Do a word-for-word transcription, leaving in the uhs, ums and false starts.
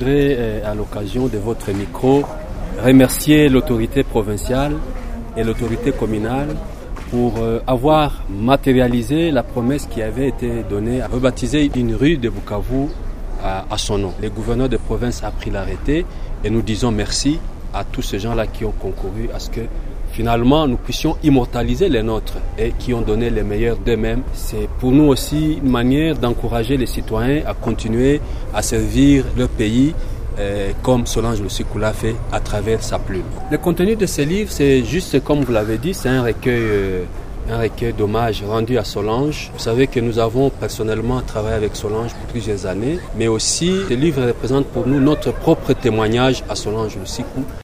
voudrais, à l'occasion de votre micro, remercier l'autorité provinciale et l'autorité communale pour avoir matérialisé la promesse qui avait été donnée à rebaptiser une rue de Bukavu à, à son nom. Le gouverneur de province a pris l'arrêté et nous disons merci à tous ces gens-là qui ont concouru à ce que finalement nous puissions immortaliser les nôtres et qui ont donné le meilleur d'eux-mêmes. C'est pour nous aussi une manière d'encourager les citoyens à continuer à servir leur pays euh, comme Solange Lusiku l'a fait à travers sa plume. Le contenu de ce livre, c'est juste comme vous l'avez dit, c'est un recueil euh, un recueil d'hommages rendu à Solange. Vous savez que nous avons personnellement travaillé avec Solange pour plusieurs années, mais aussi ce livre représente pour nous notre propre témoignage à Solange Lusiku.